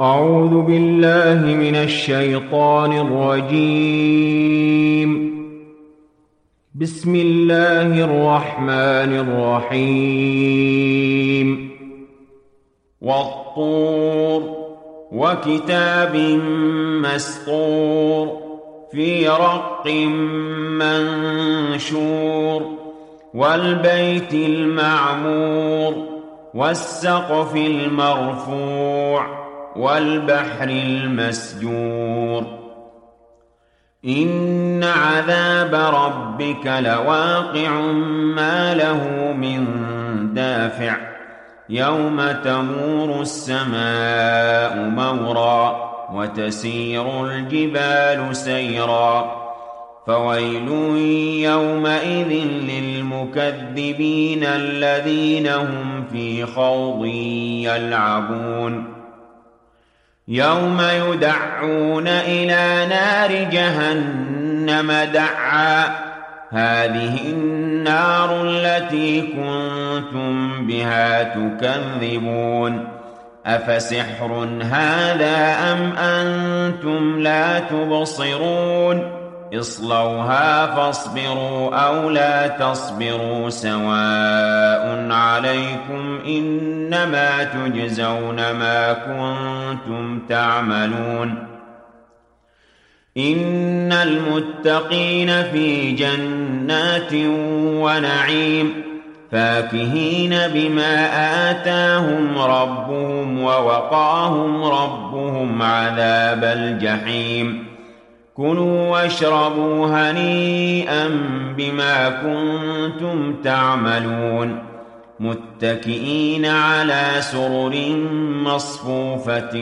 أعوذ بالله من الشيطان الرجيم. بسم الله الرحمن الرحيم. والطور وكتاب مسطور في رق منشور والبيت المعمور والسقف المرفوع والبحر المسجور إن عذاب ربك لواقع ما له من دافع يوم تمور السماء مورا وتسير الجبال سيرا فويل يومئذ للمكذبين الذين هم في خوض يلعبون يوم يدعون إلى نار جهنم دعا هذه النار التي كنتم بها تكذبون أفسحر هذا أم أنتم لا تبصرون اصلوها فاصبروا أو لا تصبروا سواء عليكم إنما تجزون ما كنتم تعملون إن المتقين في جنات ونعيم فاكهين بما آتاهم ربهم ووقاهم ربهم عذاب الجحيم كلوا واشربوا هنيئا بما كنتم تعملون متكئين على سرر مصفوفة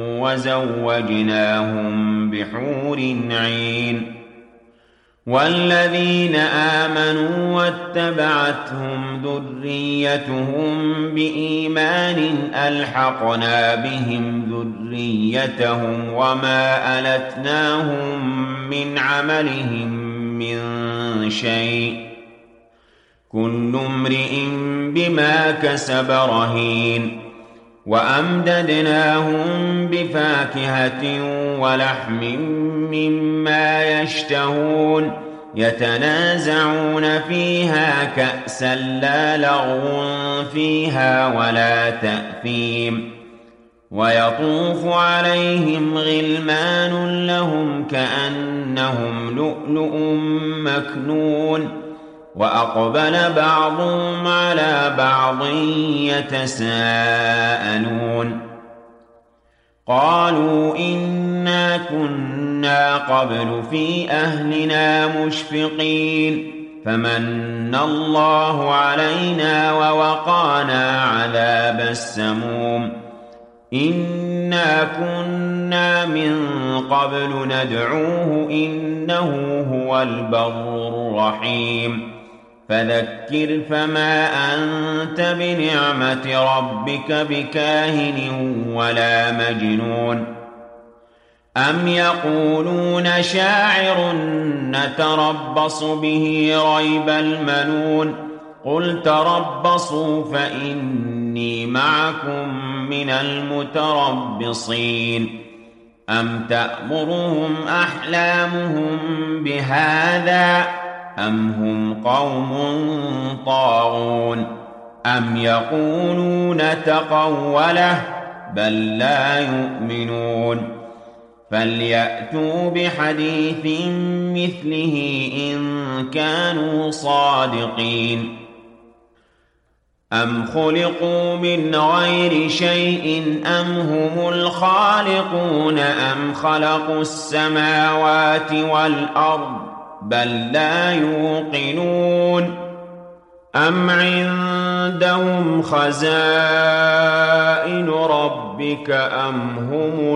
وزوجناهم بحور عين والذين آمنوا واتبعتهم ذريتهم بإيمان ألحقنا بهم ذريتهم وما ألتناهم من عملهم من شيء كل امرئ بما كسب رهين وأمددناهم بفاكهة ولحم مما يشتهون يتنازعون فيها كأسا لا لغو فيها ولا تأثيم ويطوف عليهم غلمان لهم كأنهم لؤلؤ مكنون وأقبل بعضهم على بعض يتساءلون قالوا إنا كنا قبل في أهلنا مشفقين فمن الله علينا ووقانا عذاب السموم إنا كنا من قبل ندعوه إنه هو البر الرحيم فذكر فما أنت بنعمة ربك بكاهن ولا مجنون أم يقولون شاعر نتربص به ريب المنون قل تربصوا فإني معكم من المتربصين أم تأمرهم أحلامهم بهذا أم هم قوم طاغون أم يقولون تقوله بل لا يؤمنون فليأتوا بحديث مثله إن كانوا صادقين أم خلقوا من غير شيء أم هم الخالقون أم خلقوا السماوات والأرض بل لا يوقنون أم عندهم خزائن ربك أم هم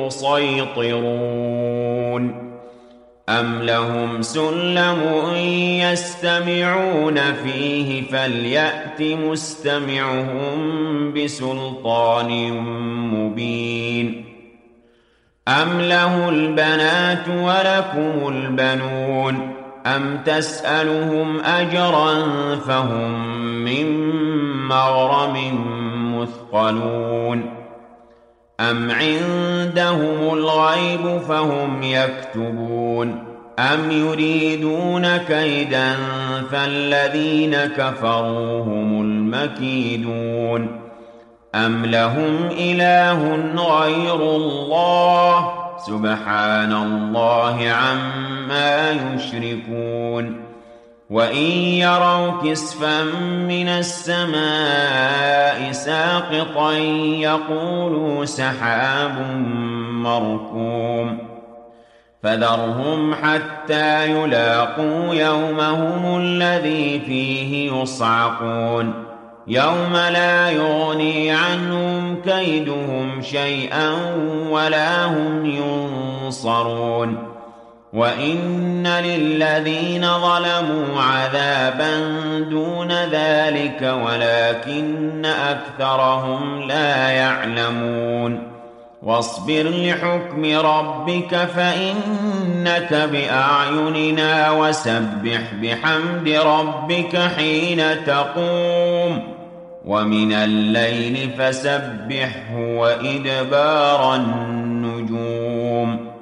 المسيطرون أم لهم سلم يستمعون فيه فليأت مستمعهم بسلطان مبين أم له البنات ولكم البنون أم تسألهم أجرا فهم من مغرم مثقلون أم عندهم الغيب فهم يكتبون أم يريدون كيدا فالذين كفروا هم المكيدون أم لهم إله غير الله سبحان الله عما يشركون وإن يروا كسفا من السماء ساقطا يقولوا سحاب مركوم فذرهم حتى يلاقوا يومهم الذي فيه يصعقون يوم لا يغني عنهم كيدهم شيئا ولا هم ينصرون وإن للذين ظلموا عذابا دون ذلك ولكن أكثرهم لا يعلمون واصبر لحكم ربك فإنك بأعيننا وسبح بحمد ربك حين تقوم ومن الليل فسبحه وإدبار النجوم